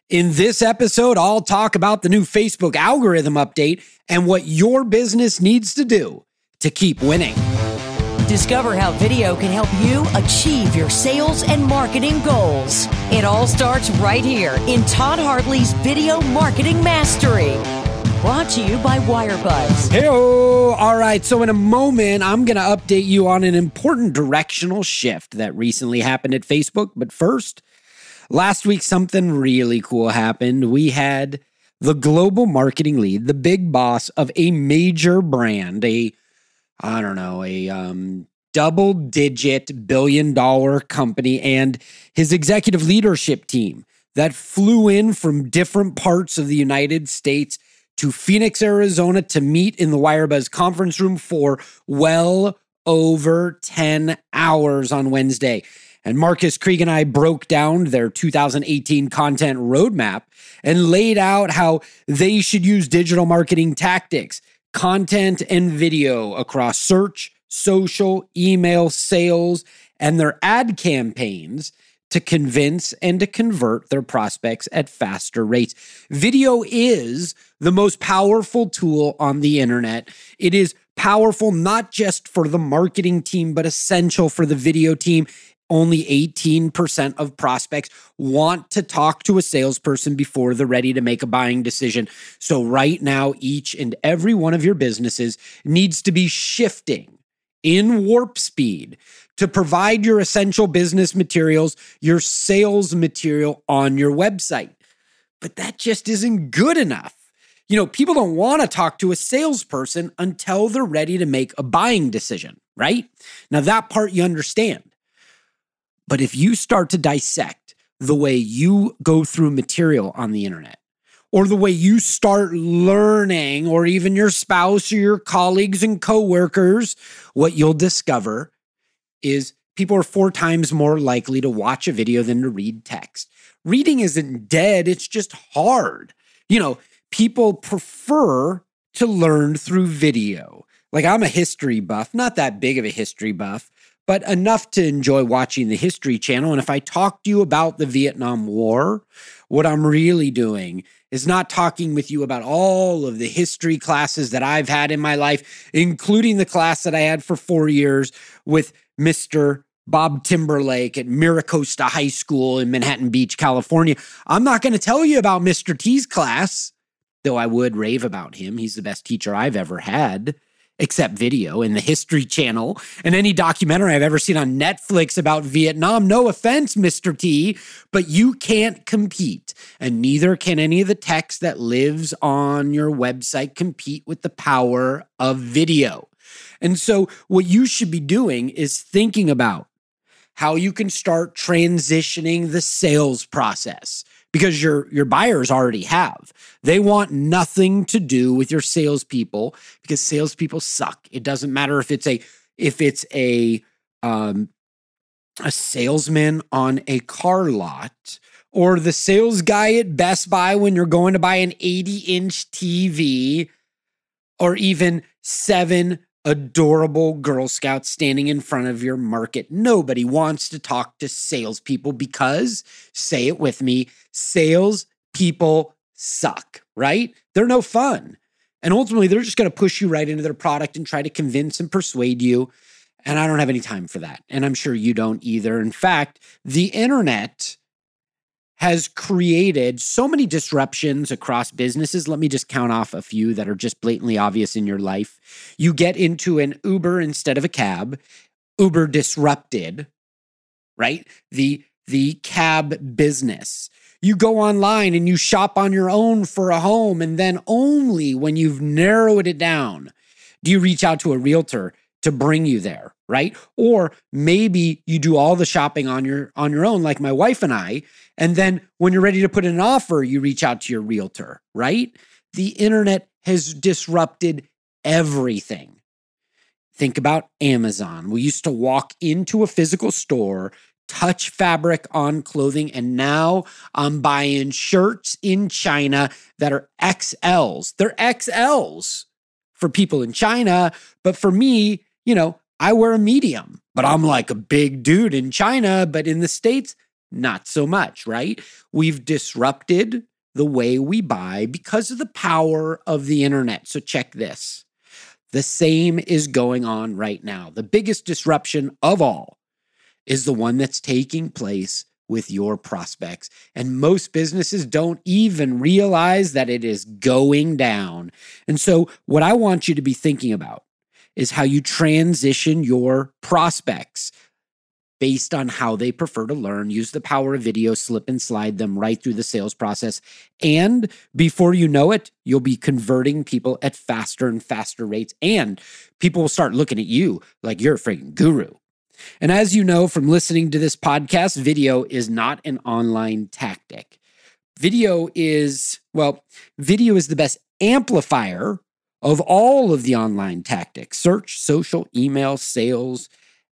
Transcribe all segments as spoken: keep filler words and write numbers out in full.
In this episode, I'll talk about the new Facebook algorithm update and what your business needs to do to keep winning. Discover how video can help you achieve your sales and marketing goals. It all starts right here in Todd Hartley's Video Marketing Mastery. Brought to you by Wirebuzz. Hey-o! All right, so in a moment, I'm going to update you on an important directional shift that recently happened at Facebook. But first, last week, something really cool happened. We had the global marketing lead, the big boss of a major brand, a, I don't know, a um, double-digit billion-dollar company, and his executive leadership team that flew in from different parts of the United States to Phoenix, Arizona to meet in the Wirebuzz conference room for well over ten hours on Wednesday. And Marcus Krieg and I broke down their two thousand eighteen content roadmap and laid out how they should use digital marketing tactics, content and video across search, social, email, sales, and their ad campaigns to convince and to convert their prospects at faster rates. Video is the most powerful tool on the internet. It is powerful not just for the marketing team, but essential for the video team. Only eighteen percent of prospects want to talk to a salesperson before they're ready to make a buying decision. So right now, each and every one of your businesses needs to be shifting in warp speed to provide your essential business materials, your sales material on your website. But that just isn't good enough. You know, people don't want to talk to a salesperson until they're ready to make a buying decision, right? Now, that part you understand. But if you start to dissect the way you go through material on the internet, or the way you start learning, or even your spouse or your colleagues and coworkers, what you'll discover is people are four times more likely to watch a video than to read text. Reading isn't dead, it's just hard. You know, people prefer to learn through video. Like, I'm a history buff, not that big of a history buff, but enough to enjoy watching the History Channel. And if I talk to you about the Vietnam War, what I'm really doing is not talking with you about all of the history classes that I've had in my life, including the class that I had for four years with Mister Bob Timberlake at Miracosta High School in Manhattan Beach, California. I'm not going to tell you about Mister T's class, though I would rave about him. He's the best teacher I've ever had, except video and the History Channel and any documentary I've ever seen on Netflix about Vietnam. No offense, Mister T, but you can't compete, and neither can any of the text that lives on your website compete with the power of video. And so what you should be doing is thinking about how you can start transitioning the sales process, because your, your buyers already have. They want nothing to do with your salespeople, because salespeople suck. It doesn't matter if it's a if it's a um, a salesman on a car lot, or the sales guy at Best Buy when you're going to buy an eighty-inch T V, or even seven adorable Girl Scouts standing in front of your market. Nobody wants to talk to salespeople because, say it with me, salespeople suck, right? They're no fun. And ultimately, they're just going to push you right into their product and try to convince and persuade you. And I don't have any time for that. And I'm sure you don't either. In fact, the internet has created so many disruptions across businesses. Let me just count off a few that are just blatantly obvious in your life. You get into an Uber instead of a cab. Uber disrupted, right? The, the cab business. You go online and you shop on your own for a home, and then only when you've narrowed it down do you reach out to a realtor to bring you there, right? Or maybe you do all the shopping on your on your own, like my wife and I, and then when you're ready to put in an offer, you reach out to your realtor, right? The internet has disrupted everything. Think about Amazon. We used to walk into a physical store, touch fabric on clothing, and now I'm buying shirts in China that are X Ls. They're X Ls for people in China, but for me, you know, I wear a medium, but I'm like a big dude in China, but in the States, not so much, right? We've disrupted the way we buy because of the power of the internet. So check this. The same is going on right now. The biggest disruption of all is the one that's taking place with your prospects. And most businesses don't even realize that it is going down. And so what I want you to be thinking about is how you transition your prospects based on how they prefer to learn. Use the power of video, slip and slide them right through the sales process. And before you know it, you'll be converting people at faster and faster rates. And people will start looking at you like you're a freaking guru. And as you know from listening to this podcast, video is not an online tactic. Video is, well, video is the best amplifier of all of the online tactics: search, social, email, sales,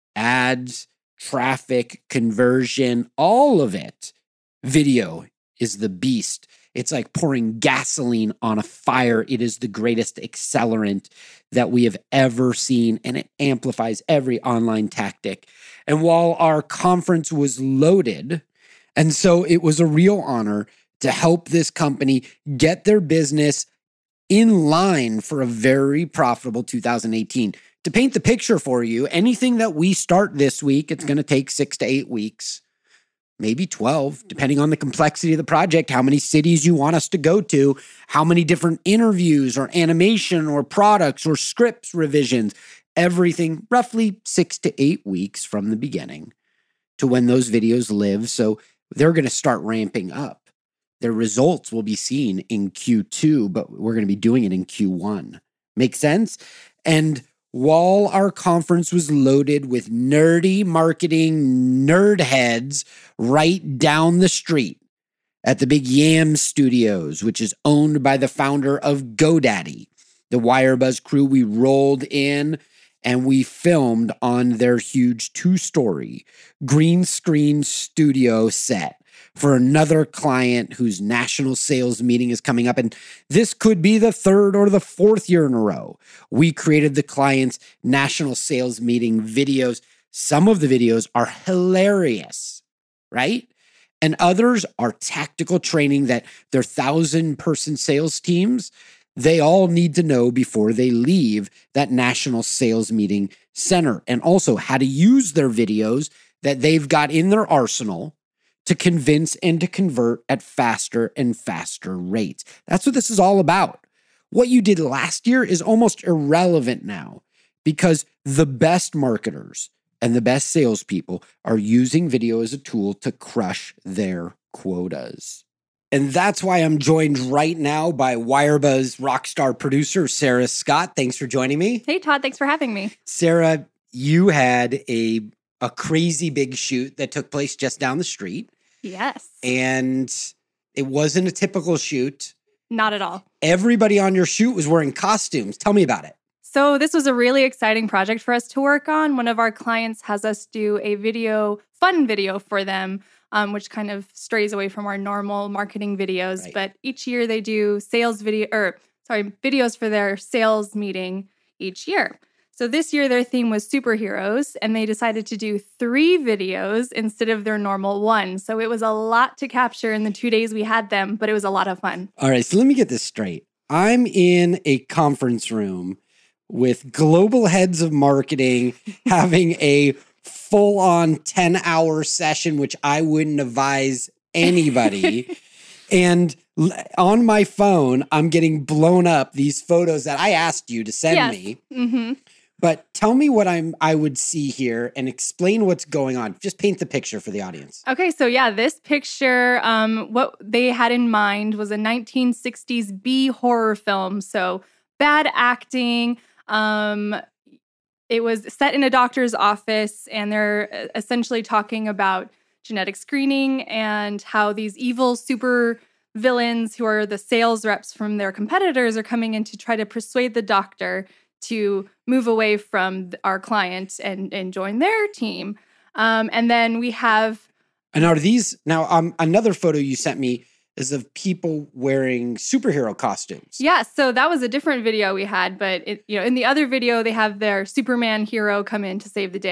ads, traffic, conversion, all of it. Video is the beast. It's like pouring gasoline on a fire. It is the greatest accelerant that we have ever seen, and it amplifies every online tactic. And while our conference was loaded, and so it was a real honor to help this company get their business in line for a very profitable two thousand eighteen. To paint the picture for you, anything that we start this week, it's going to take six to eight weeks, maybe twelve, depending on the complexity of the project, how many cities you want us to go to, how many different interviews or animation or products or scripts revisions, everything roughly six to eight weeks from the beginning to when those videos live. So they're going to start ramping up. Their results will be seen in Q two, but we're going to be doing it in Q one. Make sense? And while our conference was loaded with nerdy marketing nerd heads right down the street at the big Yam Studios, which is owned by the founder of GoDaddy, the Wirebuzz crew, we rolled in and we filmed on their huge two-story green screen studio set for another client whose national sales meeting is coming up. And this could be the third or the fourth year in a row. We created the client's national sales meeting videos. Some of the videos are hilarious, right? And others are tactical training that their thousand-person sales teams, they all need to know before they leave that national sales meeting center. And also how to use their videos that they've got in their arsenal to convince and to convert at faster and faster rates. That's what this is all about. What you did last year is almost irrelevant now because the best marketers and the best salespeople are using video as a tool to crush their quotas. And that's why I'm joined right now by Wirebuzz rockstar producer Sarah Scott. Thanks for joining me. Hey, Todd. Thanks for having me. Sarah, you had a, a crazy big shoot that took place just down the street. Yes. And it wasn't a typical shoot. Not at all. Everybody on your shoot was wearing costumes. Tell me about it. So this was a really exciting project for us to work on. One of our clients has us do a video, fun video for them, um, which kind of strays away from our normal marketing videos. Right. But each year they do sales video, or sorry, videos for their sales meeting each year. So this year their theme was superheroes, and they decided to do three videos instead of their normal one. So it was a lot to capture in the two days we had them, but it was a lot of fun. All right, so let me get this straight. I'm in a conference room with global heads of marketing having a full-on ten-hour session, which I wouldn't advise anybody. And on my phone, I'm getting blown up these photos that I asked you to send yes. me. Mm-hmm. But tell me what I'm I would see here and explain what's going on. Just paint the picture for the audience. Okay, so yeah, this picture, um, what they had in mind was a nineteen sixties B horror film. So bad acting. Um, it was set in a doctor's office, and they're essentially talking about genetic screening and how these evil super villains who are the sales reps from their competitors are coming in to try to persuade the doctor to move away from our client and, and join their team. Um, and then we have... And are these... Now, um, another photo you sent me is of people wearing superhero costumes. Yeah, so that was a different video we had, but it, you know, in the other video, they have their Superman hero come in to save the day.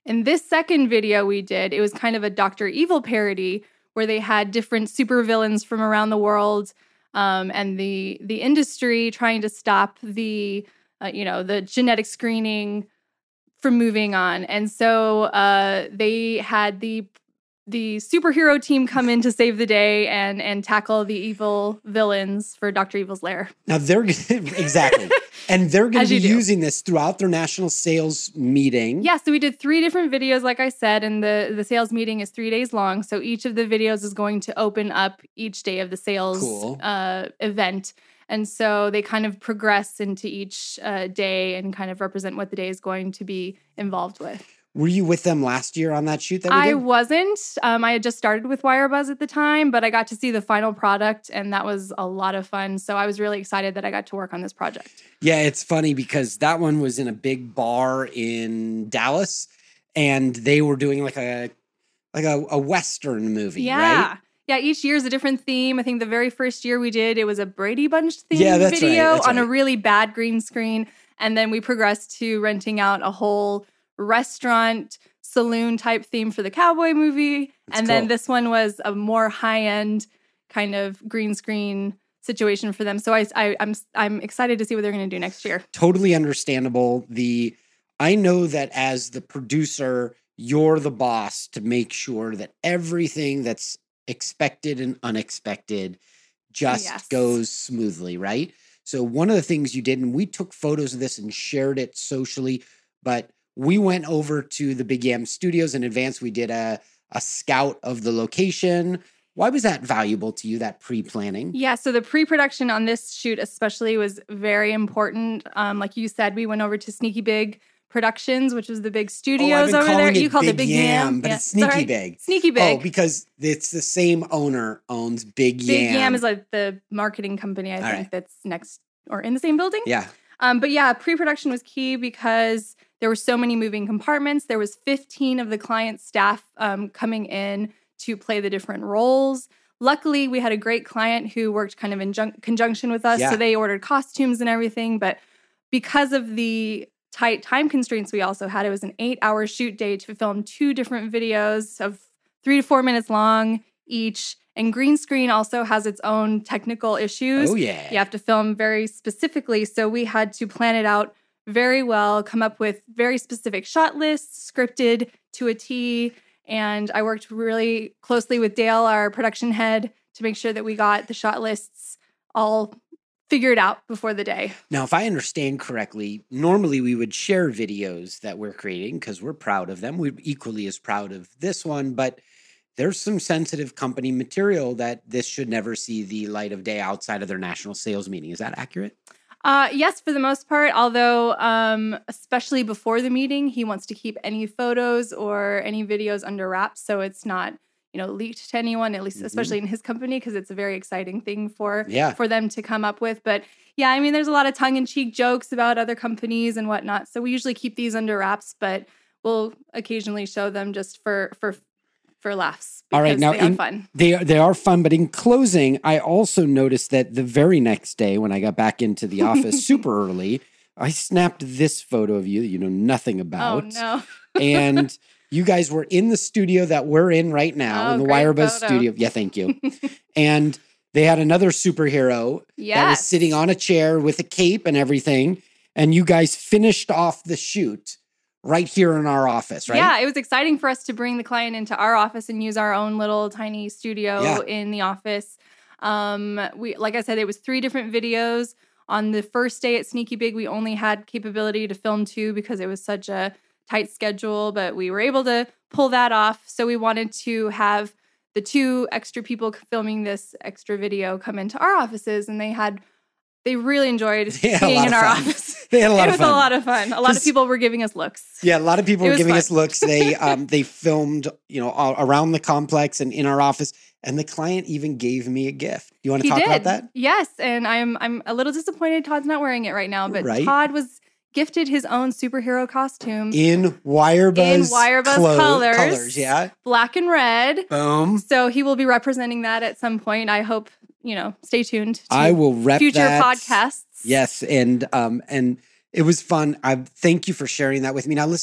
In this second video we did, it was kind of a Doctor Evil parody where they had different supervillains from around the world um, and the the industry trying to stop the uh, you know the genetic screening from moving on. And so uh, they had the the superhero team come in to save the day and and tackle the evil villains for Doctor Evil's lair. Now they're exactly, and they're going to be do. using this throughout their national sales meeting. Yeah, so we did three different videos, like I said, and the the sales meeting is three days long. So each of the videos is going to open up each day of the sales Cool. uh, event. And so they kind of progress into each uh, day and kind of represent what the day is going to be involved with. Were you with them last year on that shoot that we I did? wasn't. Um, I had just started with Wirebuzz at the time, but I got to see the final product, and that was a lot of fun. So I was really excited that I got to work on this project. Yeah, it's funny because that one was in a big bar in Dallas, and they were doing like a like a, a Western movie, Yeah. right? Yeah, each year is a different theme. I think the very first year we did, it was a Brady Bunch themed Yeah, that's right, video that's on a right. really bad green screen. And then we progressed to renting out a whole restaurant, saloon type theme for the cowboy movie. That's and then cool. this one was a more high-end kind of green screen situation for them. So I, I, I'm I'm excited to see what they're going to do next year. Totally understandable. The I know that as the producer, you're the boss to make sure that everything that's expected and unexpected just Yes. goes smoothly, right? So one of the things you did, and we took photos of this and shared it socially, but we went over to the Big Yam Studios in advance. We did a, a scout of the location. Why was that valuable to you, that pre-planning? Yeah, so the pre-production on this shoot especially was very important. Um, like you said, we went over to Sneaky Big Productions, which was the big studios been over there. calling it You called it Big Big Yam, Yam, but Yeah, it's Sneaky sorry. Big. Sneaky Big. Oh, because it's the same owner owns Big Yam. Big Yam is like the marketing company, I All think, right. that's next or in the same building. Yeah. Um, but yeah, pre-production was key because there were so many moving compartments. There was fifteen of the client staff um, coming in to play the different roles. Luckily, we had a great client who worked kind of in jun- conjunction with us. Yeah. So they ordered costumes and everything. But because of the tight time constraints we also had, it was an eight-hour shoot day to film two different videos of three to four minutes long each. And green screen also has its own technical issues. Oh, yeah. You have to film very specifically. So we had to plan it out very well, come up with very specific shot lists, scripted to a T. And I worked really closely with Dale, our production head, to make sure that we got the shot lists all figured out before the day. Now, if I understand correctly, normally we would share videos that we're creating because we're proud of them. We're equally as proud of this one, but there's some sensitive company material that this should never see the light of day outside of their national sales meeting. Is that accurate? Uh, yes, for the most part, although um, especially before the meeting, he wants to keep any photos or any videos under wraps so it's not, you know, leaked to anyone, at least Mhm. especially in his company, because it's a very exciting thing for, Yeah. for them to come up with. But yeah, I mean, there's a lot of tongue-in-cheek jokes about other companies and whatnot, so we usually keep these under wraps, but we'll occasionally show them just for for for laughs. All right, because now they are in- fun. They are, they are fun, but in closing, I also noticed that the very next day when I got back into the office super early, I snapped this photo of you that you know nothing Oh about. no. And you guys were in the studio that we're in right now, Oh, in the great Wirebuzz photo. studio. Yeah, thank you. And they had another superhero that was Yes. sitting on a chair with a cape and everything. And you guys finished off the shoot right here in our office, right? Yeah, it was exciting for us to bring the client into our office and use our own little tiny studio Yeah. in the office. Um, we, like I said, it was three different videos. On the first day at Sneaky Big, we only had capability to film two because it was such a tight schedule, but we were able to pull that off. So we wanted to have the two extra people filming this extra video come into our offices, and they had they really enjoyed They had a being lot in of our fun. office. They had a lot it of was fun. a lot of fun. A lot of Just- people were giving us looks. Yeah, a lot of people It were was giving fun. us looks. They um they filmed, you know, all around the complex and in our office, and the client even gave me a gift. You want to He talk did. about that? Yes, and I'm I'm a little disappointed Todd's not wearing it right now, but Right. Todd was gifted his own superhero costume, In Wirebuzz, In Wirebuzz clo- colors. colors, yeah. black and red. Boom. So he will be representing that at some point. I hope, you know, stay tuned to I will rep future that. podcasts. Yes, and um and it was fun. I thank you for sharing that with me. Now listen,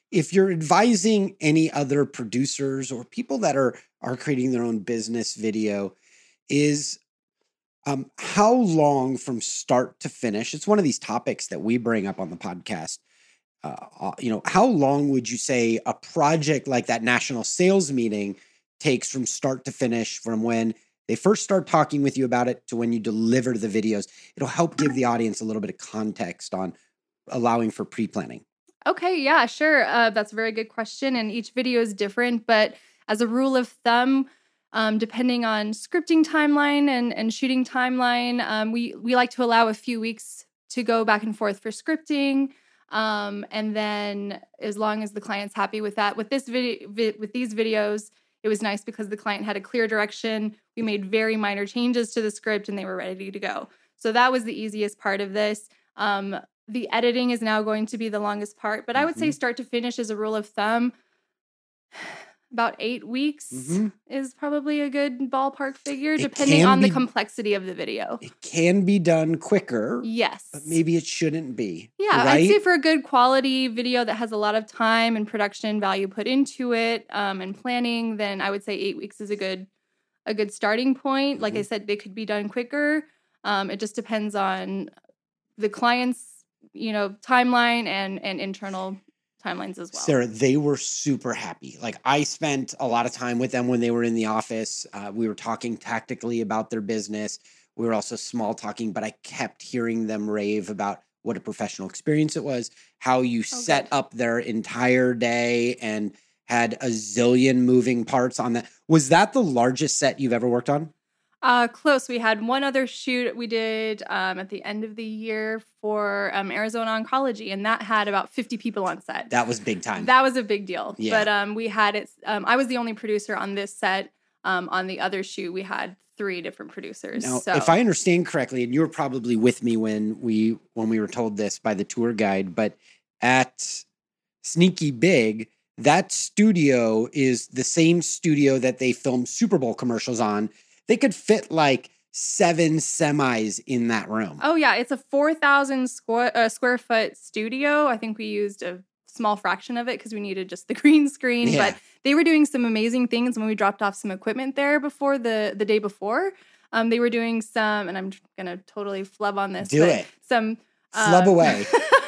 if you're advising any other producers or people that are are creating their own business video, is um, how long from start to finish? It's one of these topics that we bring up on the podcast. Uh, you know, how long would you say a project like that national sales meeting takes from start to finish, from when they first start talking with you about it to when you deliver the videos? It'll help give the audience a little bit of context on allowing for pre-planning. Okay, yeah, sure. Uh, that's a very good question. And each video is different. But as a rule of thumb, um, depending on scripting timeline and, and shooting timeline, um, we, we like to allow a few weeks to go back and forth for scripting. Um, and then as long as the client's happy with that, with this video, vi- with these videos, it was nice because the client had a clear direction. We made very minor changes to the script and they were ready to go. So that was the easiest part of this. Um, the editing is now going to be the longest part, but I would mm-hmm. say start to finish as a rule of thumb, about eight weeks mm-hmm. is probably a good ballpark figure, it depending on be, the complexity of the video. It can be done quicker. Yes. But maybe it shouldn't be. Yeah, right? I'd say for a good quality video that has a lot of time and production value put into it um, and planning, then I would say eight weeks is a good a good starting point. Mm-hmm. Like I said, they could be done quicker. Um, it just depends on the client's, you know, timeline and and internal timelines as well. Sarah, they were super happy. Like, I spent a lot of time with them when they were in the office. Uh, we were talking tactically about their business. We were also small talking, but I kept hearing them rave about what a professional experience it was, how you oh, set good. up their entire day and had a zillion moving parts on that. Was that the largest set you've ever worked on? Uh, close. We had one other shoot we did um, at the end of the year for um, Arizona Oncology, and that had about fifty people on set. That was big time. That was a big deal. Yeah. But um, we had it. Um, I was the only producer on this set. Um, on the other shoot, we had three different producers. Now, so. if I understand correctly, and you were probably with me when we when we were told this by the tour guide, but at Sneaky Big, that studio is the same studio that they filmed Super Bowl commercials on. They could fit like seven semis in that room. Oh, yeah. It's a four thousand square, uh, square foot studio. I think we used a small fraction of it because we needed just the green screen. Yeah. But they were doing some amazing things when we dropped off some equipment there before the, the day before. Um, they were doing some, and I'm going to totally flub on this. Do but it. Some Flub um, away.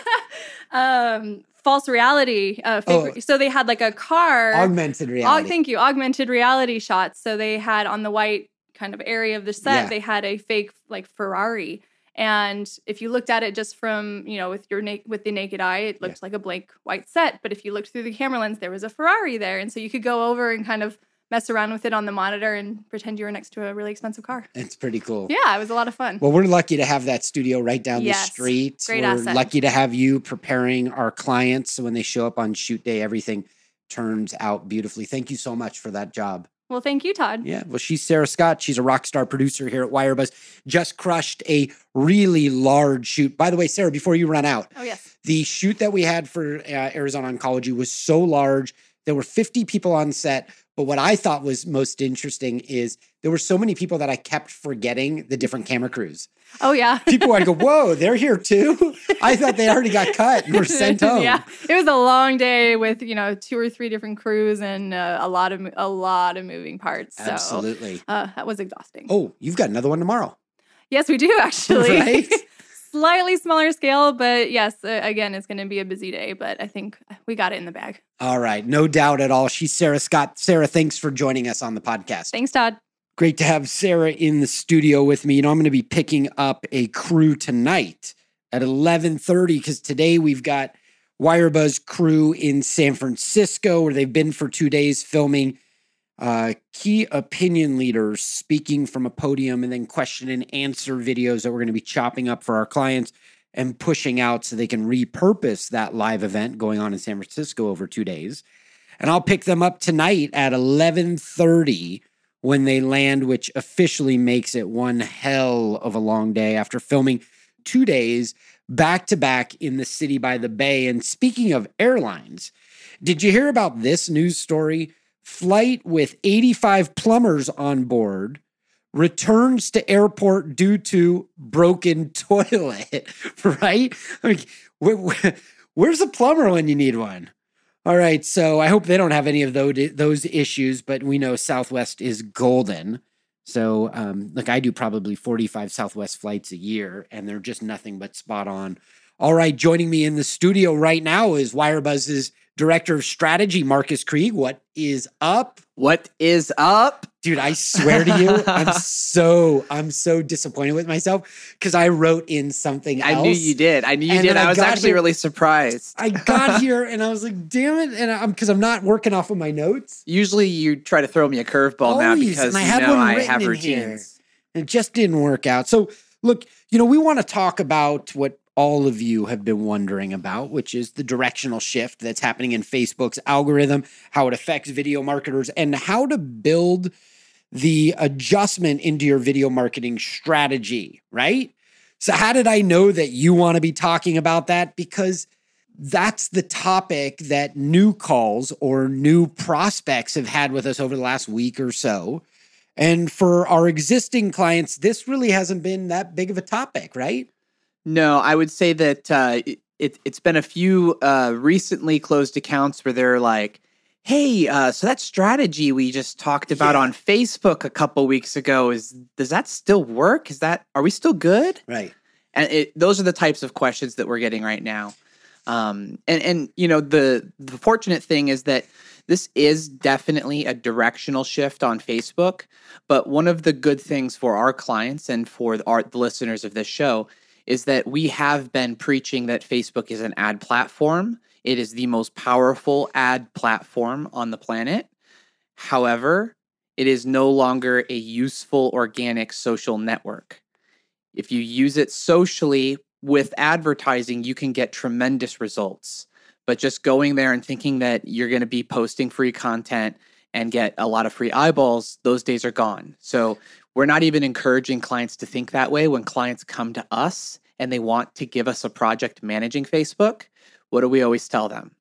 um, false reality. Uh, fake, oh. So they had like a car. Augmented reality. Aug, thank you. Augmented reality shots. So they had on the white kind of area of the set, yeah. they had a fake like Ferrari. And if you looked at it just from, you know, with your na- with the naked eye, it looked yeah. like a blank white set. But if you looked through the camera lens, there was a Ferrari there. And so you could go over and kind of mess around with it on the monitor and pretend you were next to a really expensive car. It's pretty cool. Yeah, it was a lot of fun. Well, we're lucky to have that studio right down yes. the street. Great we're asset. lucky to have you preparing our clients. So when they show up on shoot day, everything turns out beautifully. Thank you so much for that job. Well, thank you, Todd. Yeah, well, she's Sarah Scott. She's a rock star producer here at Wirebuzz. Just crushed a really large shoot. By the way, Sarah, before you run out, oh yes, the shoot that we had for uh, Arizona Oncology was so large. There were fifty people on set. But what I thought was most interesting is there were so many people that I kept forgetting the different camera crews. Oh, yeah. People would go, whoa, they're here too? I thought they already got cut and were sent home. Yeah, it was a long day with, you know, two or three different crews and uh, a lot of a lot of moving parts. So, absolutely. Uh, that was exhausting. Oh, you've got another one tomorrow. Yes, we do, actually. Right? Slightly smaller scale, but yes, uh, again, it's going to be a busy day, but I think we got it in the bag. All right. No doubt at all. She's Sarah Scott. Sarah, thanks for joining us on the podcast. Thanks, Todd. Great to have Sarah in the studio with me. You know, I'm going to be picking up a crew tonight at eleven thirty because today we've got Wirebuzz crew in San Francisco where they've been for two days filming uh, key opinion leaders speaking from a podium and then question and answer videos that we're going to be chopping up for our clients and pushing out so they can repurpose that live event going on in San Francisco over two days. And I'll pick them up tonight at eleven thirty when they land, which officially makes it one hell of a long day after filming two days back to back in the city by the bay. And speaking of airlines, did you hear about this news story? Flight with eighty-five plumbers on board returns to airport due to broken toilet, right? I mean, where, where, where's a plumber when you need one? All right. So I hope they don't have any of those, those issues, but we know Southwest is golden. So, um, look, I do probably forty-five Southwest flights a year, and they're just nothing but spot on. All right. Joining me in the studio right now is Wirebuzz's Director of Strategy, Marcus Krieg. What is up? What is up? Dude, I swear to you, I'm so, I'm so disappointed with myself because I wrote in something else. I knew you did. I knew you And did. then I I was got actually here- really surprised. I got here and I was like, damn it. And I'm, because I'm not working off of my notes. Usually you try to throw me a curveball now Always, because and I you had know one I written have in here. routines. It just didn't work out. So, look, you know, we want to talk about what all of you have been wondering about, which is the directional shift that's happening in Facebook's algorithm, how it affects video marketers, and how to build the adjustment into your video marketing strategy, right? So how did I know that you want to be talking about that? Because that's the topic that new calls or new prospects have had with us over the last week or so. And for our existing clients, this really hasn't been that big of a topic, right? No, I would say that uh, it, it's been a few uh, recently closed accounts where they're like, hey, uh, so that strategy we just talked about Yeah. on Facebook a couple weeks ago, is does that still work? Is that, are we still good? Right. And it, those are the types of questions that we're getting right now. Um, and, and, you know, the, the fortunate thing is that this is definitely a directional shift on Facebook. But one of the good things for our clients and for our, the listeners of this show is that we have been preaching that Facebook is an ad platform. It is the most powerful ad platform on the planet. However, it is no longer a useful organic social network. If you use it socially with advertising, you can get tremendous results. But just going there and thinking that you're going to be posting free content and get a lot of free eyeballs, those days are gone. So we're not even encouraging clients to think that way. When clients come to us and they want to give us a project managing Facebook, what do we always tell them?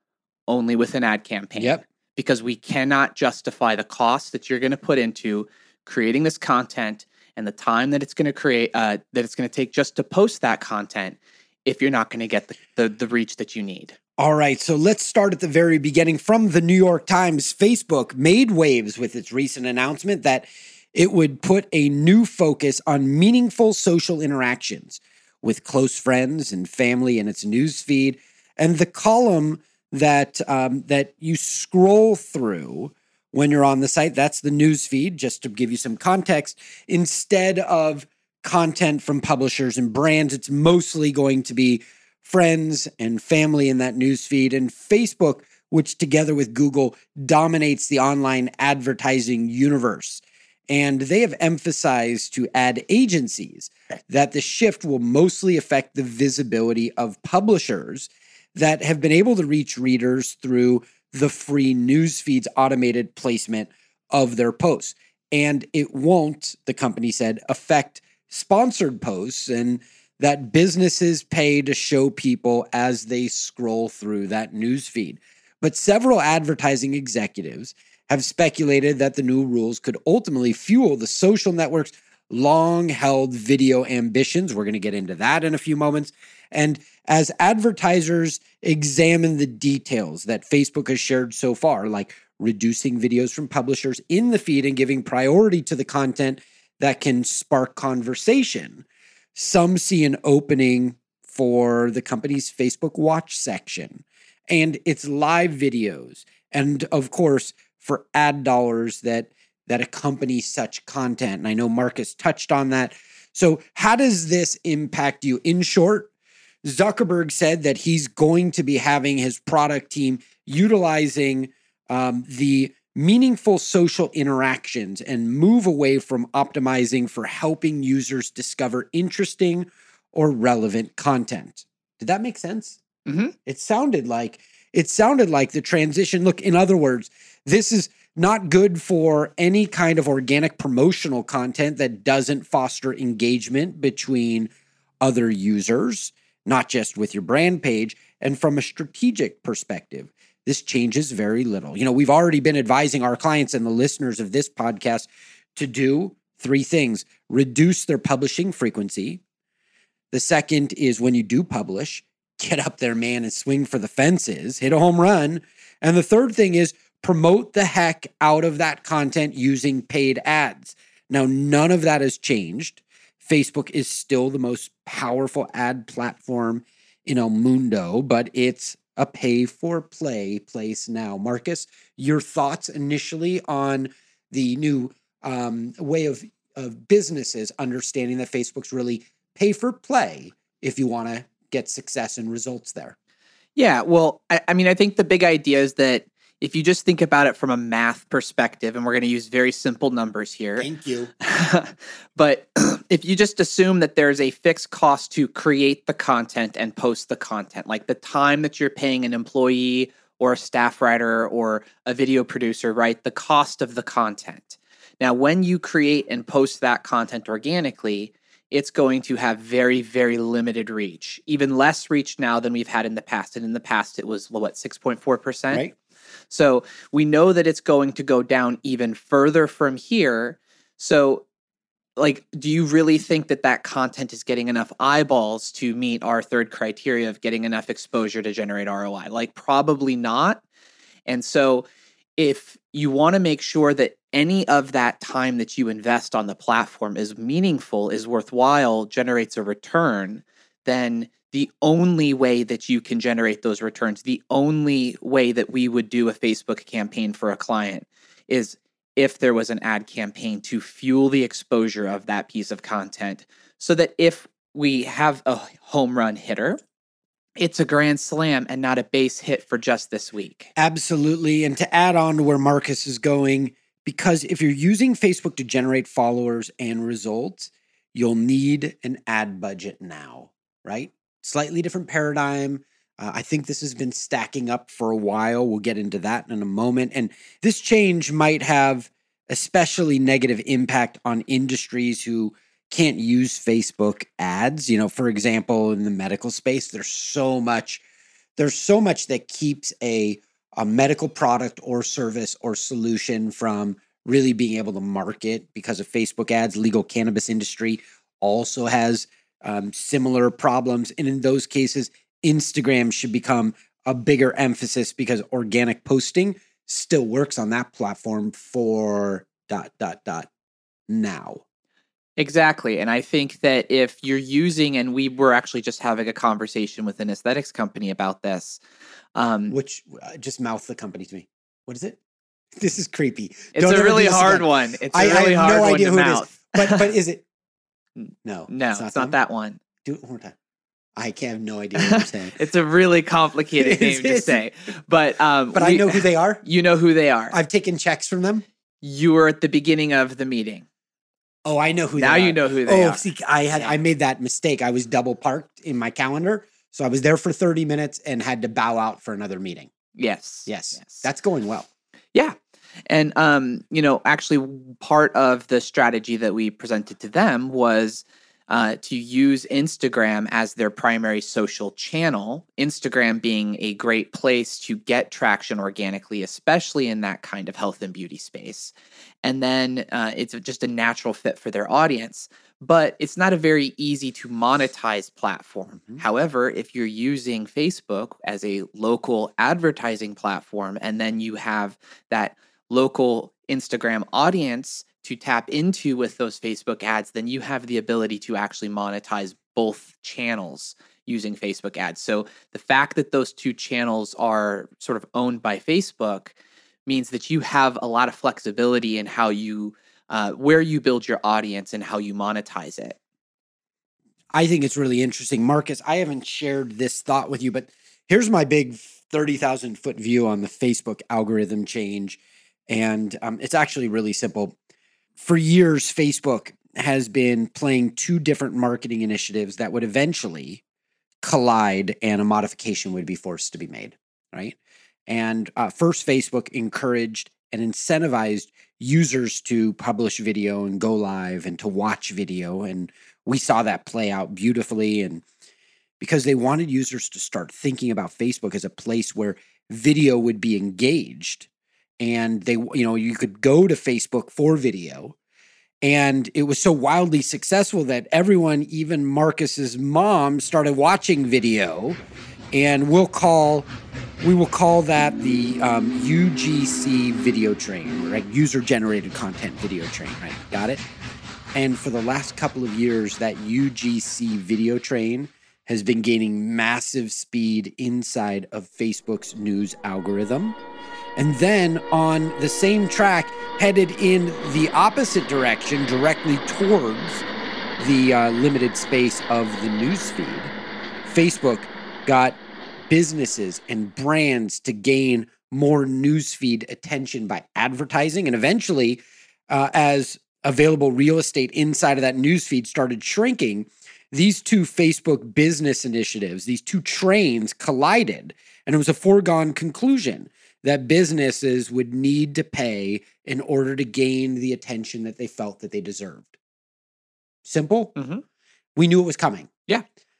Only with an ad campaign. Yep. Because we cannot justify the cost that you're going to put into creating this content and the time that it's going to create, uh, that it's going to take just to post that content if you're not going to get the, the, the reach that you need. All right, so let's start at the very beginning. From the New York Times, Facebook made waves with its recent announcement that it would put a new focus on meaningful social interactions with close friends and family in its news feed. And the column that um, that you scroll through when you're on the site, that's the news feed, just to give you some context. Instead of content from publishers and brands, it's mostly going to be friends and family in that news feed. And Facebook, which together with Google dominates the online advertising universe. And they have emphasized to ad agencies that the shift will mostly affect the visibility of publishers that have been able to reach readers through the free news feed's automated placement of their posts. And it won't, the company said, affect sponsored posts and that businesses pay to show people as they scroll through that news feed. But several advertising executives have speculated that the new rules could ultimately fuel the social network's long-held video ambitions. We're going to get into that in a few moments. And as advertisers examine the details that Facebook has shared so far, like reducing videos from publishers in the feed and giving priority to the content that can spark conversation, some see an opening for the company's Facebook Watch section and its live videos. And of course, for ad dollars that that accompany such content. And I know Marcus touched on that. So how does this impact you? In short, Zuckerberg said that he's going to be having his product team utilizing um, the meaningful social interactions and move away from optimizing for helping users discover interesting or relevant content. Did that make sense? Mm-hmm. It sounded like it sounded like the transition. Look, in other words, this is not good for any kind of organic promotional content that doesn't foster engagement between other users, not just with your brand page. And from a strategic perspective, this changes very little. You know, we've already been advising our clients and the listeners of this podcast to do three things: reduce their publishing frequency. The second is when you do publish, get up there, man, and swing for the fences, hit a home run. And the third thing is promote the heck out of that content using paid ads. Now, none of that has changed. Facebook is still the most powerful ad platform in El Mundo, but it's a pay-for-play place now. Marcus, your thoughts initially on the new um, way of, of businesses understanding that Facebook's really pay-for-play if you want to get success and results there? Yeah, well, I, I mean, I think the big idea is that if you just think about it from a math perspective, and we're going to use very simple numbers here. Thank you. But if you just assume that there's a fixed cost to create the content and post the content, like the time that you're paying an employee or a staff writer or a video producer, right? The cost of the content. Now, when you create and post that content organically, it's going to have very, very limited reach, even less reach now than we've had in the past. And in the past, it was, what, six point four percent? Right. So we know that it's going to go down even further from here. So, like, do you really think that that content is getting enough eyeballs to meet our third criteria of getting enough exposure to generate R O I? Like, probably not. And so if you want to make sure that any of that time that you invest on the platform is meaningful, is worthwhile, generates a return, then the only way that you can generate those returns, the only way that we would do a Facebook campaign for a client is if there was an ad campaign to fuel the exposure of that piece of content, so that if we have a home run hitter, it's a grand slam and not a base hit for just this week. Absolutely. And to add on to where Marcus is going, because if you're using Facebook to generate followers and results, you'll need an ad budget now, right? Slightly different paradigm. Uh, I think this has been stacking up for a while. We'll get into that in a moment. And this change might have especially negative impact on industries who can't use Facebook ads. You know, for example, in the medical space, there's so much, there's so much that keeps a, a medical product or service or solution from really being able to market because of Facebook ads. Legal cannabis industry also has um, similar problems. And in those cases, Instagram should become a bigger emphasis because organic posting still works on that platform for dot, dot, dot now. Exactly. And I think that if you're using, and we were actually just having a conversation with an aesthetics company about this. Um, Which, uh, just mouth the company to me. What is it? This is creepy. It's Don't a ever do really this hard again. one. It's a I, really I have hard no one idea to who mouth. it is. But, but is it? No. No, it's not, it's not that one. Do it one more time. I can't have no idea what I'm saying. It's a really complicated name to say. But um, But we, I know who they are. You know who they are. I've taken checks from them. You were at the beginning of the meeting. Oh, I know who Now they are. you know who they oh, are. see, I had I made that mistake. I was double parked in my calendar. So I was there for thirty minutes and had to bow out for another meeting. Yes. Yes. Yes. That's going well. Yeah. And, um, you know, actually part of the strategy that we presented to them was uh, to use Instagram as their primary social channel, Instagram being a great place to get traction organically, especially in that kind of health and beauty space. And then uh, it's just a natural fit for their audience. But it's not a very easy to monetize platform. Mm-hmm. However, if you're using Facebook as a local advertising platform, and then you have that local Instagram audience to tap into with those Facebook ads, then you have the ability to actually monetize both channels using Facebook ads. So the fact that those two channels are sort of owned by Facebook means that you have a lot of flexibility in how you, uh, where you build your audience and how you monetize it. I think it's really interesting. Marcus, I haven't shared this thought with you, but here's my big thirty thousand foot view on the Facebook algorithm change. And um, it's actually really simple. For years, Facebook has been playing two different marketing initiatives that would eventually collide and a modification would be forced to be made, right? And uh, first, Facebook encouraged and incentivized users to publish video and go live and to watch video. And we saw that play out beautifully. And because they wanted users to start thinking about Facebook as a place where video would be engaged. And they, you know, you could go to Facebook for video And it was so wildly successful that everyone, even Marcus's mom, started watching video. And we'll call, we will call that the um, U G C video train, right? User generated content video train, right? Got it? And for the last couple of years, that U G C video train has been gaining massive speed inside of Facebook's news algorithm. And then on the same track, headed in the opposite direction, directly towards the uh, limited space of the newsfeed, Facebook got businesses and brands to gain more newsfeed attention by advertising. And eventually, uh, as available real estate inside of that newsfeed started shrinking, these two Facebook business initiatives, these two trains collided. And it was a foregone conclusion that businesses would need to pay in order to gain the attention that they felt that they deserved. Simple. Mm-hmm. We knew it was coming. Yeah.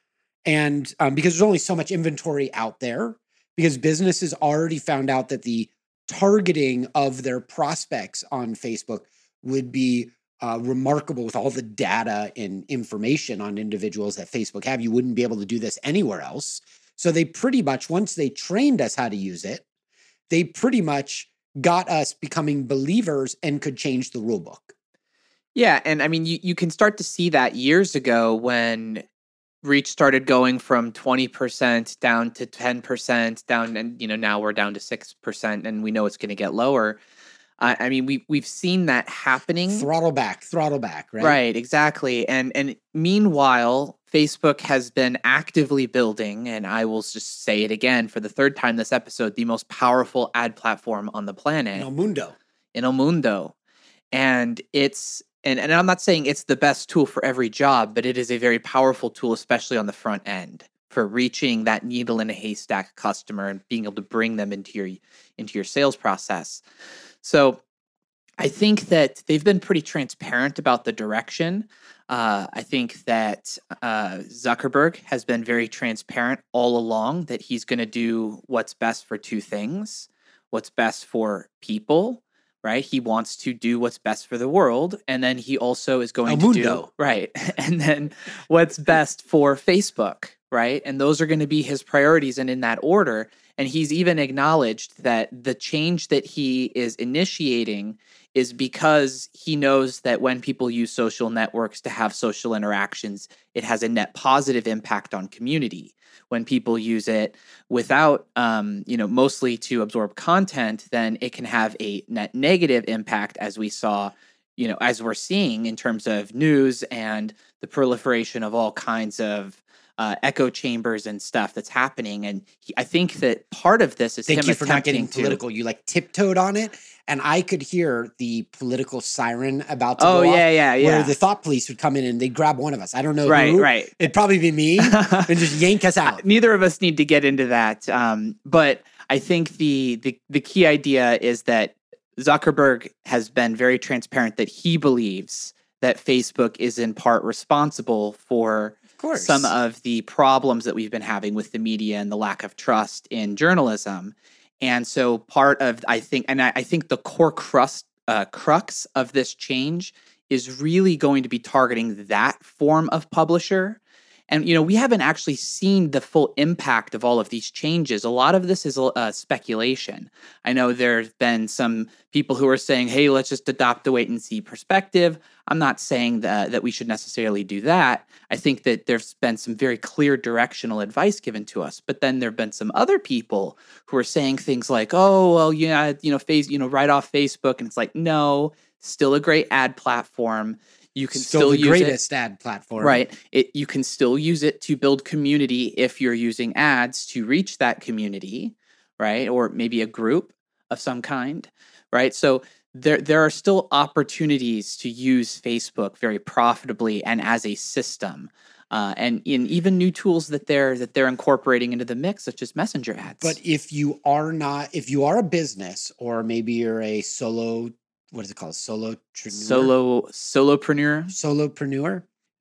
And um, because there's only so much inventory out there, because businesses already found out that the targeting of their prospects on Facebook would be uh, remarkable with all the data and information on individuals that Facebook have. You wouldn't be able to do this anywhere else. So they pretty much, once they trained us how to use it, they pretty much got us becoming believers and could change the rule book. Yeah. And I mean, you, you can start to see that years ago when reach started going from twenty percent down to ten percent down. And, you know, now we're down to six percent and we know it's going to get lower. Uh, I mean, we, we've seen that happening. Throttle back, throttle back, right? Right, exactly. And and meanwhile, Facebook has been actively building, and I will just say it again for the third time this episode, the most powerful ad platform on the planet. In El Mundo. In El Mundo. And it's, and, and I'm not saying it's the best tool for every job, but it is a very powerful tool, especially on the front end, for reaching that needle in a haystack customer and being able to bring them into your into your sales process. So I think that they've been pretty transparent about the direction. Uh, I think that uh, Zuckerberg has been very transparent all along that he's going to do what's best for two things. What's best for people, right? He wants to do what's best for the world. And then he also is going El to Mundo. do, right. And then what's best for Facebook, right? And those are going to be his priorities and in that order. And he's even acknowledged that the change that he is initiating is because he knows that when people use social networks to have social interactions, it has a net positive impact on community. When people use it without, um, you know, mostly to absorb content, then it can have a net negative impact, as we saw, you know, as we're seeing in terms of news and the proliferation of all kinds of Uh, echo chambers and stuff that's happening. And he, I think that part of this is Thank him you for not getting attempting political. to, You like tiptoed on it, and I could hear the political siren about to oh, go yeah, off, yeah, yeah. where the thought police would come in and they'd grab one of us. I don't know Right, who. right. It'd probably be me and just yank us out. Neither of us need to get into that. Um, but I think the, the the key idea is that Zuckerberg has been very transparent that he believes that Facebook is in part responsible for some of the problems that we've been having with the media and the lack of trust in journalism. And so part of, I think, and I, I think the core crust, uh, crux of this change is really going to be targeting that form of publisher. And, you know, we haven't actually seen the full impact of all of these changes. A lot of this is uh, speculation. I know there's been some people who are saying, hey, let's just adopt the wait and see perspective. I'm not saying that, that we should necessarily do that. I think that there's been some very clear directional advice given to us. But then there have been some other people who are saying things like, oh, well, yeah, you know, face, you know, right off Facebook. And it's like, no, still a great ad platform. You can still, still the use greatest it, ad platform. right? It you can still use it to build community if you're using ads to reach that community, right? Or maybe a group of some kind, right? So there there are still opportunities to use Facebook very profitably and as a system, uh, and in even new tools that they're that they're incorporating into the mix, such as Messenger ads. But if you are not, if you are a business, or maybe you're a solo, what is it called? Solo Solo solopreneur. Solopreneur.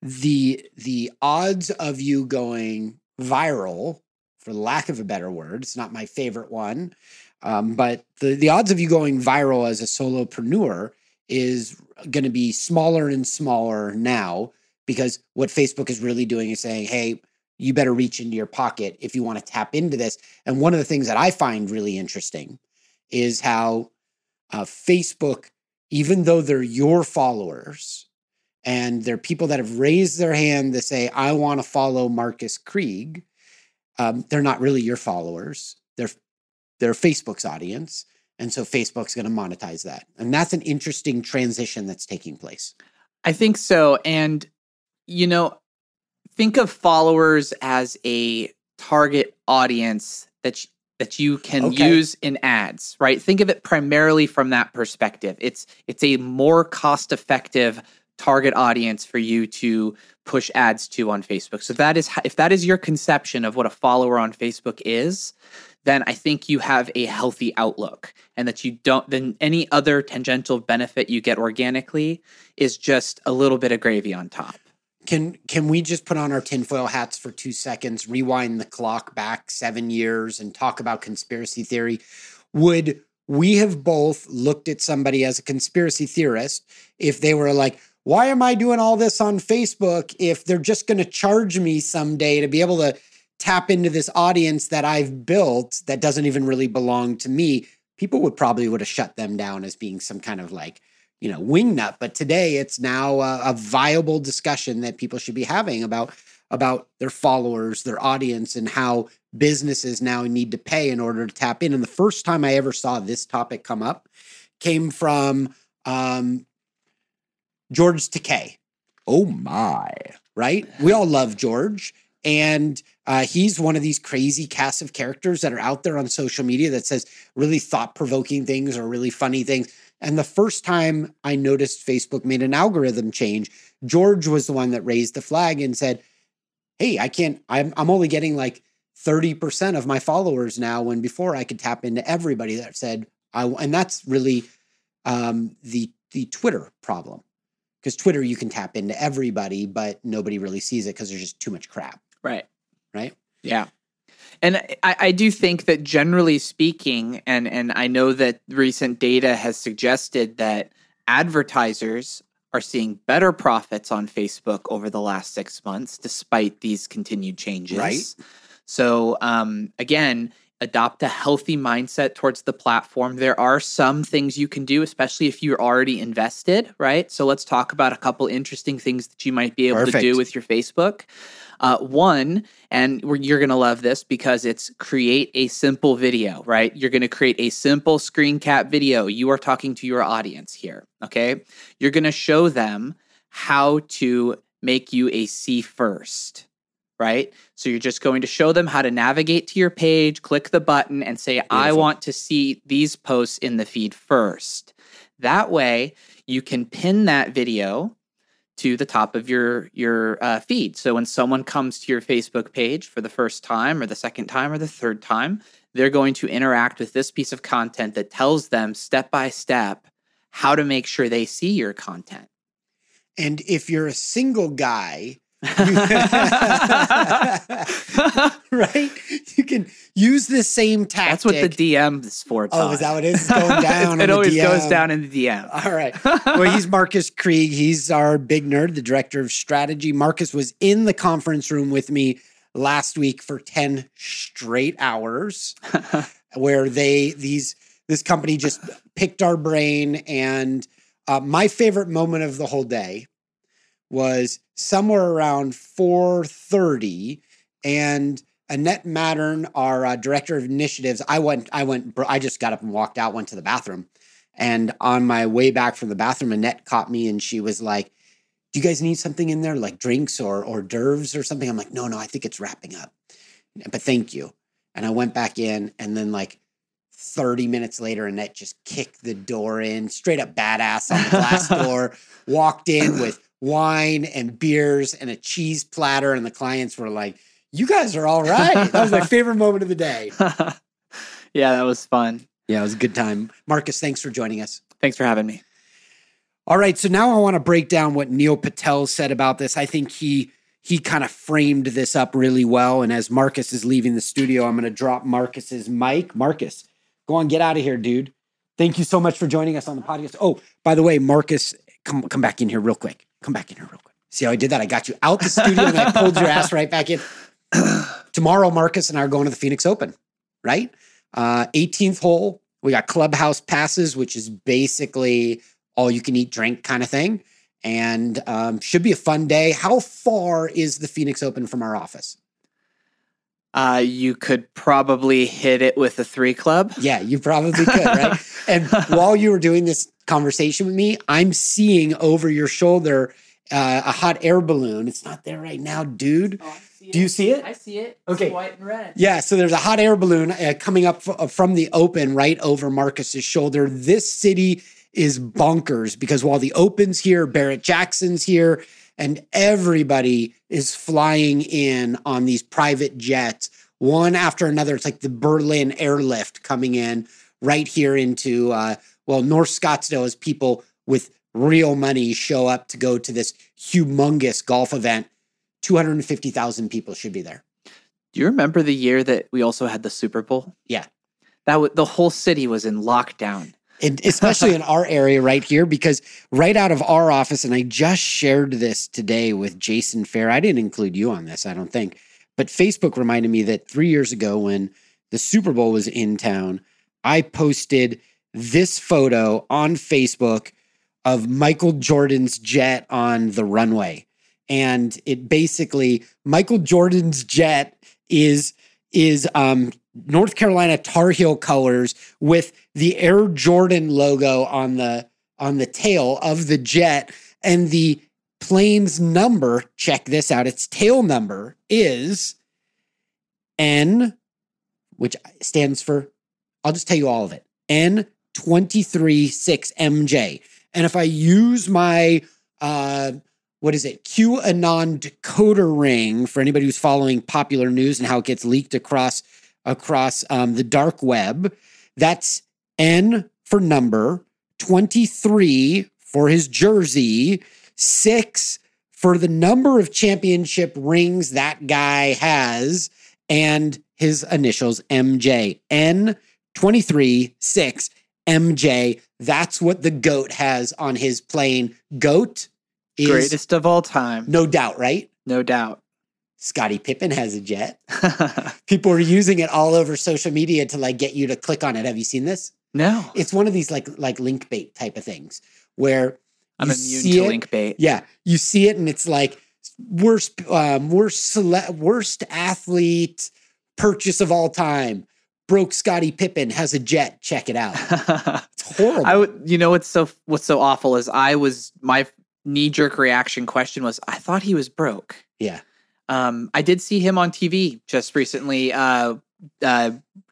The the odds of you going viral, for lack of a better word, it's not my favorite one, um, but the, the odds of you going viral as a solopreneur is going to be smaller and smaller now, because what Facebook is really doing is saying, hey, you better reach into your pocket if you want to tap into this. And one of the things that I find really interesting is how uh, Facebook, even though they're your followers and they're people that have raised their hand to say, I want to follow Marcus Krieg, um, they're not really your followers. They're, they're Facebook's audience. And so Facebook's going to monetize that. And that's an interesting transition that's taking place. I think so. And, you know, think of followers as a target audience that, that you can okay. use in ads, right? Think of it primarily from that perspective. It's, it's a more cost-effective target audience for you to push ads to on Facebook. So that is, if that is your conception of what a follower on Facebook is, then I think you have a healthy outlook, and that you don't, then any other tangential benefit you get organically is just a little bit of gravy on top. Can can we just put on our tinfoil hats for two seconds, rewind the clock back seven years and talk about conspiracy theory? Would we have both looked at somebody as a conspiracy theorist if they were like, why am I doing all this on Facebook if they're just going to charge me someday to be able to tap into this audience that I've built that doesn't even really belong to me? People would probably would have shut them down as being some kind of like, you know, wingnut. But today it's now a, a viable discussion that people should be having about, about their followers, their audience, and how businesses now need to pay in order to tap in. And the first time I ever saw this topic come up came from um, George Takei. Oh my, right? We all love George. And uh, he's one of these crazy cast of characters that are out there on social media that says really thought-provoking things or really funny things. And the first time I noticed Facebook made an algorithm change, George was the one that raised the flag and said, hey, I can't, I'm, I'm only getting like thirty percent of my followers now, when before I could tap into everybody that said, I, and that's really um, the, the Twitter problem. Because Twitter, you can tap into everybody, but nobody really sees it because there's just too much crap. Right. Right? Yeah. And I, I do think that generally speaking, and, and I know that recent data has suggested that advertisers are seeing better profits on Facebook over the last six months, despite these continued changes. Right. So um, again, adopt a healthy mindset towards the platform. There are some things you can do, especially if you're already invested, right? So let's talk about a couple interesting things that you might be able Perfect. to do with your Facebook. Uh, one, and you're going to love this because it's create a simple video, right? You're going to create a simple screen cap video. You are talking to your audience here, okay? You're going to show them how to make you a see first, right? So you're just going to show them how to navigate to your page, click the button, and say, Beautiful. I want to see these posts in the feed first. That way, you can pin that video to the top of your, your uh, feed. So when someone comes to your Facebook page for the first time or the second time or the third time, they're going to interact with this piece of content that tells them step by step how to make sure they see your content. And if you're a single guy, right? You can use the same tactic. That's what the D M is for, Todd. Oh, is that what it is? It's going down It on always the D M. goes down in the D M. All right. Well, he's Marcus Krieg. He's our big nerd, the director of strategy. Marcus was in the conference room with me last week for ten straight hours where they, these, this company just picked our brain. And uh, my favorite moment of the whole day was somewhere around four thirty, and Annette Mattern, our uh, director of initiatives, I went, I went, I just got up and walked out, went to the bathroom. And on my way back from the bathroom, Annette caught me and she was like, do you guys need something in there, like drinks or hors d'oeuvres or something? I'm like, no, no, I think it's wrapping up, but thank you. And I went back in, and then like thirty minutes later, Annette just kicked the door in, straight up badass on the glass door, walked in with wine and beers and a cheese platter. And the clients were like, you guys are all right. That was my favorite moment of the day. Yeah, that was fun. Yeah, it was a good time. Marcus, thanks for joining us. Thanks for having me. All right. So now I want to break down what Neil Patel said about this. I think he he kind of framed this up really well. And as Marcus is leaving the studio, I'm going to drop Marcus's mic. Marcus, go on, get out of here, dude. Thank you so much for joining us on the podcast. Oh, by the way, Marcus come come back in here real quick. Come back in here real quick. See how I did that? I got you out the studio and I pulled your ass right back in. Tomorrow, Marcus and I are going to the Phoenix Open, right? Uh, eighteenth hole. We got clubhouse passes, which is basically all you can eat drink kind of thing. And um, should be a fun day. How far is the Phoenix Open from our office? Uh, you could probably hit it with a three club. Yeah, you probably could, right? And while you were doing this conversation with me, I'm seeing over your shoulder uh, a hot air balloon. It's not there right now, dude. Oh, Do you see it? I see it. Okay. It's white and red. Yeah, so there's a hot air balloon uh, coming up f- from the Open right over Marcus's shoulder. This city is bonkers because while the Open's here, Barrett Jackson's here, and everybody is flying in on these private jets, one after another. It's like the Berlin airlift coming in right here into, uh, well, North Scottsdale as people with real money show up to go to this humongous golf event. two hundred fifty thousand people should be there. Do you remember the year that we also had the Super Bowl? Yeah. That w- the whole city was in lockdown. And especially in our area right here, because right out of our office, and I just shared this today with Jason Fair. I didn't include you on this, I don't think. But Facebook reminded me that three years ago when the Super Bowl was in town, I posted this photo on Facebook of Michael Jordan's jet on the runway. And it basically, Michael Jordan's jet is, is um, North Carolina Tar Heel colors with the Air Jordan logo on the on the tail of the jet, and the plane's number, check this out, its tail number is N, which stands for, I'll just tell you all of it, N twenty-three six M J. And if I use my, uh, what is it, QAnon decoder ring, for anybody who's following popular news and how it gets leaked across across um, the dark web, that's N for number, twenty-three for his jersey, six for the number of championship rings that guy has, and his initials M J. N twenty-three six M J. That's what the GOAT has on his plane. GOAT is Greatest of all time. no doubt, right? No doubt. Scottie Pippen has a jet. People are using it all over social media to like get you to click on it. Have you seen this? No. It's one of these like like link bait type of things where I'm you immune see to it- link bait. Yeah, you see it and it's like worst um, worst cele- worst athlete purchase of all time. Broke Scottie Pippen, has a jet. Check it out. It's horrible. I would, you know, what's so what's so awful is I was my knee jerk reaction question was I thought he was broke. yeah. Um, I did see him on T V just recently, uh, uh,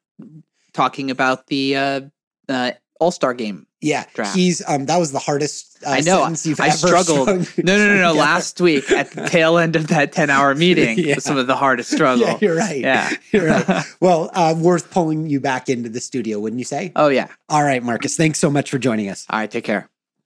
talking about the uh, uh, All-Star game. Yeah, Draft. he's um. That was the hardest. Uh, I know. sentence you've I ever struggled. strung- No, no, no, no. strung Last week at the tail end of that ten-hour meeting Yeah. was some of the hardest struggle. Yeah, you're right. Yeah. You're right. Well, uh, worth pulling you back into the studio, wouldn't you say? Oh yeah. All right, Marcus. Thanks so much for joining us. All right. Take care.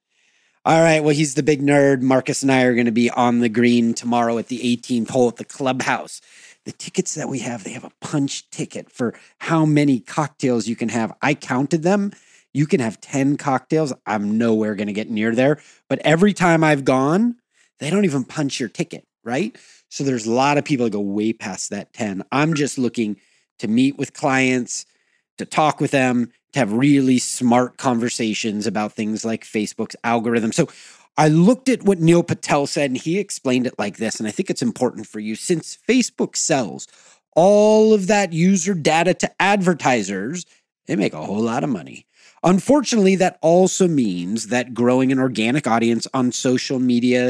All right. Well, he's the big nerd. Marcus and I are going to be on the green tomorrow at the eighteenth hole at the clubhouse. The tickets that we have, they have a punch ticket for how many cocktails you can have. I counted them. You can have ten cocktails. I'm nowhere going to get near there. But every time I've gone, they don't even punch your ticket, right? So there's a lot of people that go way past that ten. I'm just looking to meet with clients, to talk with them, to have really smart conversations about things like Facebook's algorithm. So I looked at what Neil Patel said, and he explained it like this, and I think it's important for you. Since Facebook sells all of that user data to advertisers, they make a whole lot of money. Unfortunately, that also means that growing an organic audience on social media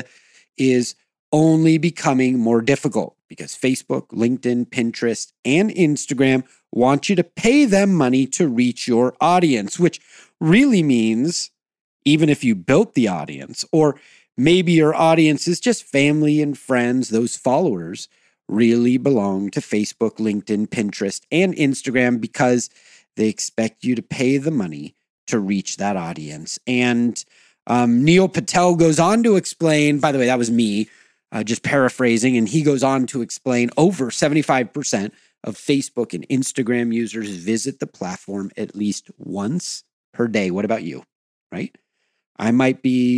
is only becoming more difficult because Facebook, LinkedIn, Pinterest, and Instagram want you to pay them money to reach your audience, which really means even if you built the audience, or maybe your audience is just family and friends, those followers really belong to Facebook, LinkedIn, Pinterest, and Instagram because they expect you to pay the money to reach that audience. And um, Neil Patel goes on to explain, by the way, that was me, uh, just paraphrasing, and he goes on to explain over seventy-five percent of Facebook and Instagram users visit the platform at least once per day. What about you, right? I might be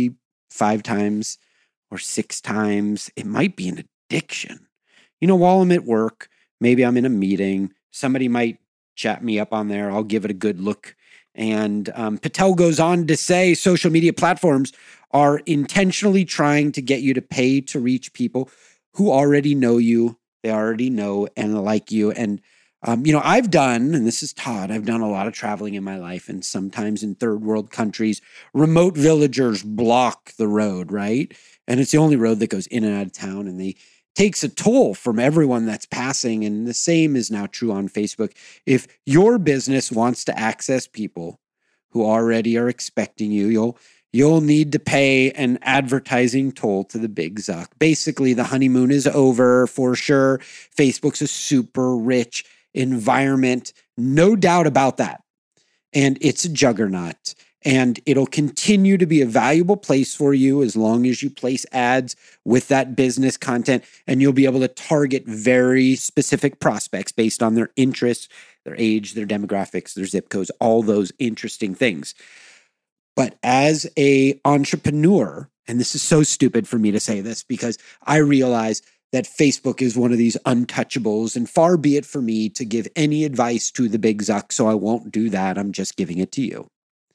five times or six times, it might be an addiction. You know, while I'm at work, maybe I'm in a meeting, somebody might chat me up on there. I'll give it a good look. And um, Patel goes on to say social media platforms are intentionally trying to get you to pay to reach people who already know you. They already know and like you. And, um, you know, I've done, and this is Todd, I've done a lot of traveling in my life, and sometimes in third world countries, remote villagers block the road, right? And it's the only road that goes in and out of town, and they takes a toll from everyone that's passing. And the same is now true on Facebook. If your business wants to access people who already are expecting you, you'll you'll need to pay an advertising toll to the big Zuck. Basically, the honeymoon is over for sure. Facebook's a super rich environment, no doubt about that. And it's a juggernaut. And it'll continue to be a valuable place for you as long as you place ads with that business content, and you'll be able to target very specific prospects based on their interests, their age, their demographics, their zip codes, all those interesting things. But as a entrepreneur, and this is so stupid for me to say this because I realize that Facebook is one of these untouchables, and far be it for me to give any advice to the big Zuck, so I won't do that. I'm just giving it to you.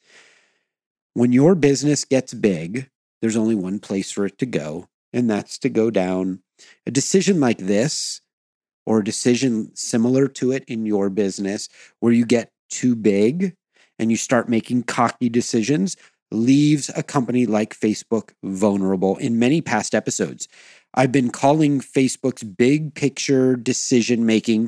When your business gets big, there's only one place for it to go, and that's to go down. A decision like this, or a decision similar to it in your business, where you get too big and you start making cocky decisions, leaves a company like Facebook vulnerable. In many past episodes, I've been calling Facebook's big picture decision-making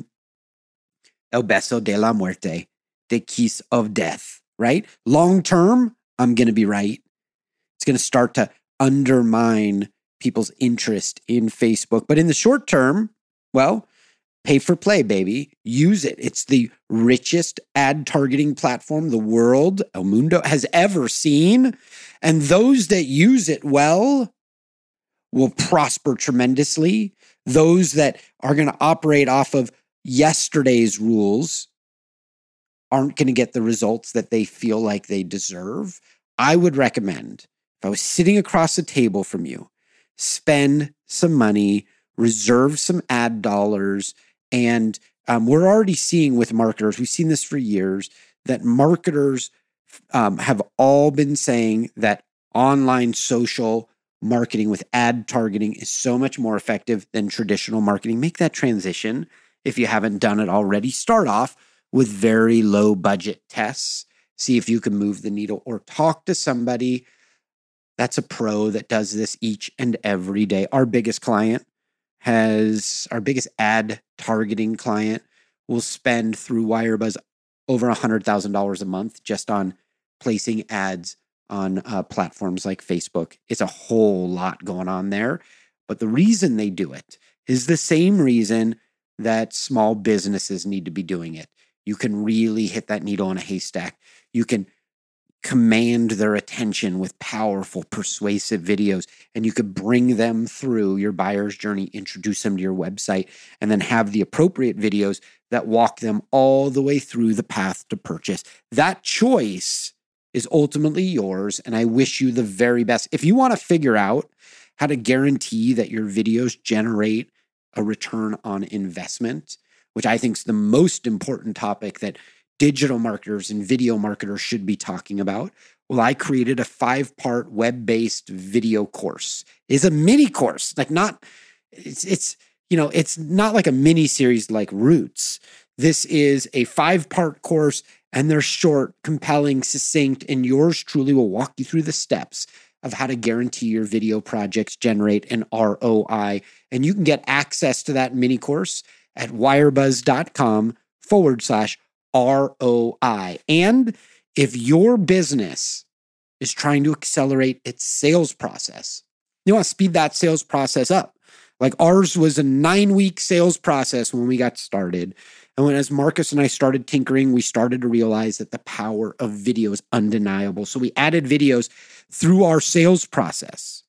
el beso de la muerte, the kiss of death, right? Long-term, I'm going to be right. It's going to start to undermine people's interest in Facebook. But in the short term, well, pay for play, baby. Use it. It's the richest ad targeting platform the world, El Mundo, has ever seen. And those that use it well will prosper tremendously. Those that are going to operate off of yesterday's rules aren't going to get the results that they feel like they deserve. I would recommend, if I was sitting across the table from you, spend some money, reserve some ad dollars, and um, we're already seeing with marketers, we've seen this for years, that marketers um, have all been saying that online social marketing with ad targeting is so much more effective than traditional marketing. Make that transition if you haven't done it already. Start off with very low budget tests. See if you can move the needle, or talk to somebody that's a pro that does this each and every day. Our biggest client has, our biggest ad targeting client will spend through Wirebuzz over one hundred thousand dollars a month just on placing ads on uh, platforms like Facebook. It's a whole lot going on there. But the reason they do it is the same reason that small businesses need to be doing it. You can really hit that needle in a haystack. You can command their attention with powerful, persuasive videos, and you could bring them through your buyer's journey, introduce them to your website, and then have the appropriate videos that walk them all the way through the path to purchase. That choice is ultimately yours, and I wish you the very best. If you want to figure out how to guarantee that your videos generate a return on investment, which I think is the most important topic that digital marketers and video marketers should be talking about, well, I created a five-part web-based video course. It's a mini course, like not, it's, it's, you know, it's not like a mini series like Roots. This is a five-part course, and they're short, compelling, succinct, and yours truly will walk you through the steps of how to guarantee your video projects generate an R O I. And you can get access to that mini course at wirebuzz.com forward slash R O I. And if your business is trying to accelerate its sales process, you want to speed that sales process up. Like ours was a nine-week sales process when we got started. And when, as Marcus and I started tinkering, we started to realize that the power of video is undeniable. So we added videos through our sales process,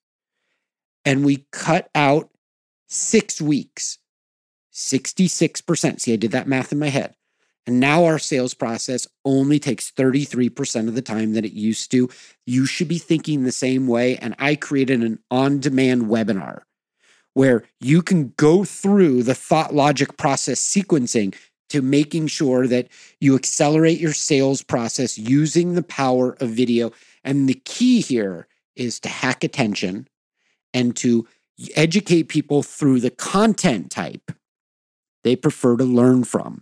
and we cut out six weeks, sixty-six percent. See, I did that math in my head. And now our sales process only takes thirty-three percent of the time that it used to. You should be thinking the same way. And I created an on-demand webinar where you can go through the thought logic process sequencing to making sure that you accelerate your sales process using the power of video. And the key here is to hack attention and to educate people through the content type they prefer to learn from.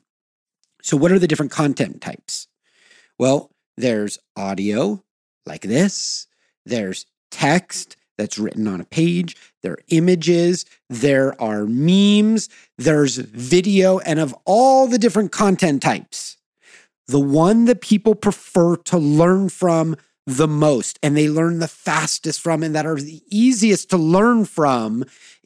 So what are the different content types? Well, there's audio like this. There's text that's written on a page. There are images. There are memes. There's video. And of all the different content types, the one that people prefer to learn from the most and they learn the fastest from and that are the easiest to learn from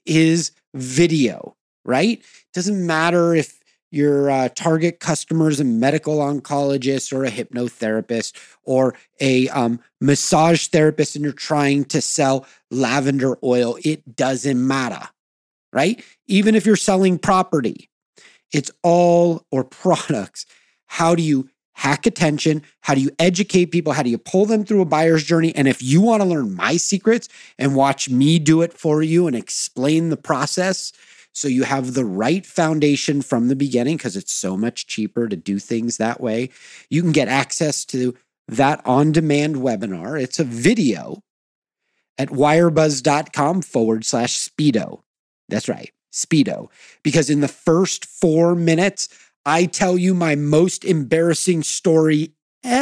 is video, right? Doesn't matter if your uh, target customers a medical oncologist or a hypnotherapist or a um, massage therapist and you're trying to sell lavender oil. It doesn't matter, right? Even if you're selling property, it's all, or products. How do you hack attention? How do you educate people? How do you pull them through a buyer's journey? And if you want to learn my secrets and watch me do it for you and explain the process, so you have the right foundation from the beginning, because it's so much cheaper to do things that way. You can get access to that on-demand webinar. It's a video at wirebuzz.com forward slash speedo. That's right, speedo. Because in the first four minutes, I tell you my most embarrassing story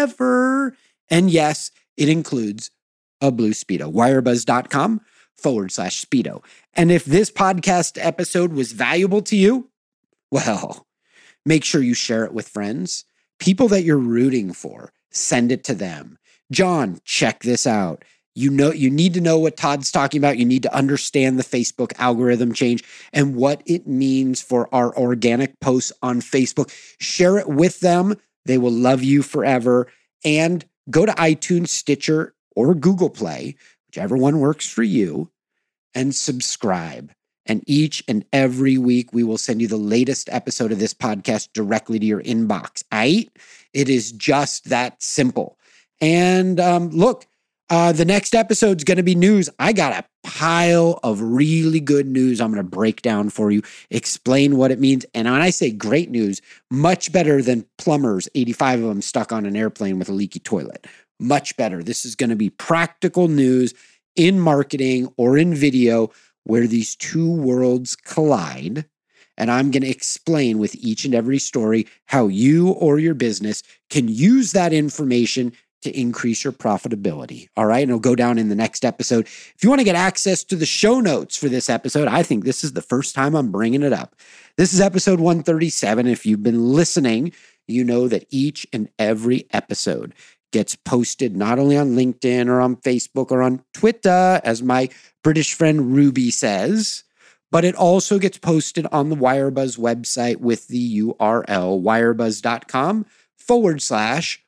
ever. And yes, it includes a blue speedo. wirebuzz.com forward slash speedo. And if this podcast episode was valuable to you, well, make sure you share it with friends, people that you're rooting for. Send it to them. John, check this out. You know, you need to know what Todd's talking about. You need to understand the Facebook algorithm change and what it means for our organic posts on Facebook. Share it with them. They will love you forever. And go to iTunes, Stitcher, or Google Play, whichever one works for you, and subscribe. And each and every week, we will send you the latest episode of this podcast directly to your inbox. Right? It is just that simple. And um, look, uh, the next episode is going to be news. I got a pile of really good news I'm going to break down for you, explain what it means. And when I say great news, much better than plumbers, eighty-five of them stuck on an airplane with a leaky toilet. Much better. This is going to be practical news in marketing or in video where these two worlds collide. And I'm going to explain with each and every story how you or your business can use that information to increase your profitability. All right. And it'll go down in the next episode. If you want to get access to the show notes for this episode, I think this is the first time I'm bringing it up. This is episode one thirty-seven. If you've been listening, you know that each and every episode gets posted not only on LinkedIn or on Facebook or on Twitter, as my British friend Ruby says, but it also gets posted on the Wirebuzz website with the U R L wirebuzz.com forward slash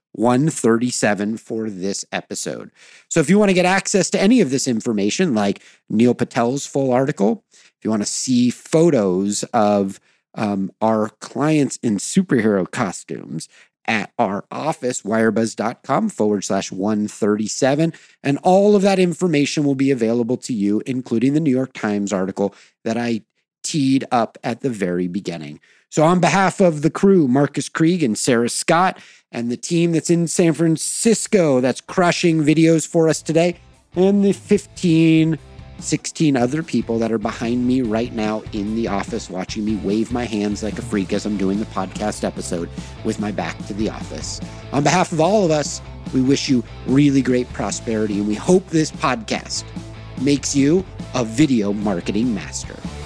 137 for this episode. So if you want to get access to any of this information, like Neil Patel's full article, if you want to see photos of um, our clients in superhero costumes, at our office, wirebuzz.com forward slash 137. And all of that information will be available to you, including the New York Times article that I teed up at the very beginning. So on behalf of the crew, Marcus Krieg and Sarah Scott, and the team that's in San Francisco that's crushing videos for us today, and the fifteen, sixteen other people that are behind me right now in the office watching me wave my hands like a freak as I'm doing the podcast episode with my back to the office. On behalf of all of us, we wish you really great prosperity, and we hope this podcast makes you a video marketing master.